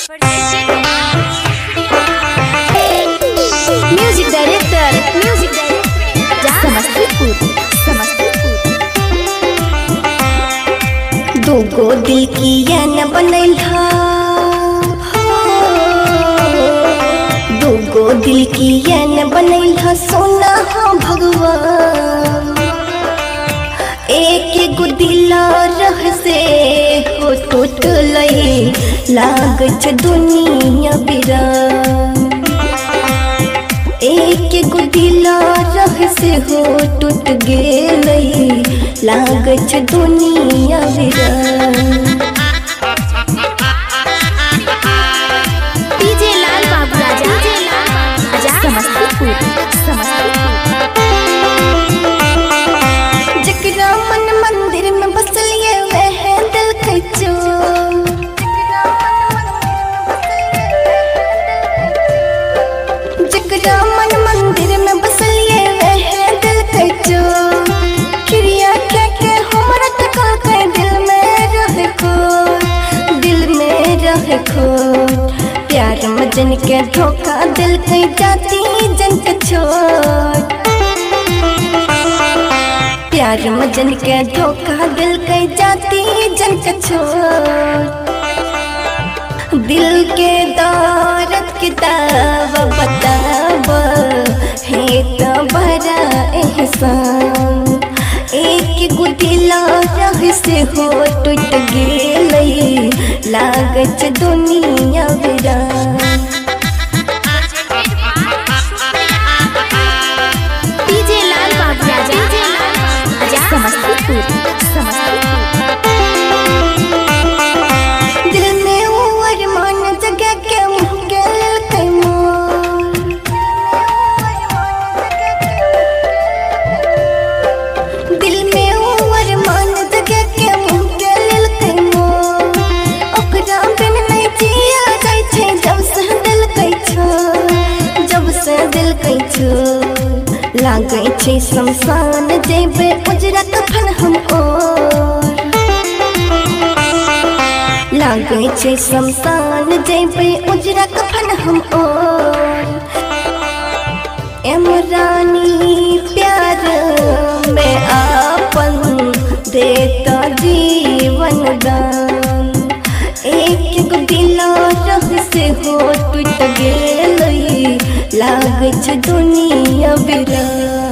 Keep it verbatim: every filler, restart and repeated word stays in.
Music director music director Samastipur Samastipur. दूगो दिल की ये न बनैला, दूगो दिल की ये न बनैला सोना हाँ भगवान। एक गो दिल रह से हो टूट लई लाग छ दुनिया बिरान। एक गो दिल रह से हो टूट गेलई लाग छ दुनिया बिरान। डीजे लाल बाबू राजा समस्तीपुर समस्तीपुर। जकरा मन मंदिर में बसलिए वह दिल खचो, जकरा मन मंदिर में बसलिए वह दिल खचो। क्रिया क्या के हमरा टका के दिल में रह खो, दिल में रह खो। प्यार में जन के धोखा दिल कई जाती जन के छोड़। प्यार में जन के धोखा दिल कई जाती जन के छोड़। दिल के दौरत किताब बताब है तो बड़ा एहसान। एक गो दिल रह से हो टूट गेलई लाग छ दुनिया बिरान। डीजे लाल बाबू राजा समस्तीपुर समस्तीपुर। दिल में वो अरमान जगह के मुँह गल कई मोर। दिल में वो अरमान जगह के मुँह गल कई मोर। ओकरा बिन नहीं जिया जाय छे जब से दिल कई छोड़, जब से दिल कई छोड़। लागै छे शमशान जेबे उजरा कफन हम ओर। लागै छे शमशान जेबे उजरा कफन हम ओर। एमरानी प्यार में आपन देता जीवन दान। एक गो दिल रह से हो टूट गेलई लाग छ दुनिया बिरान।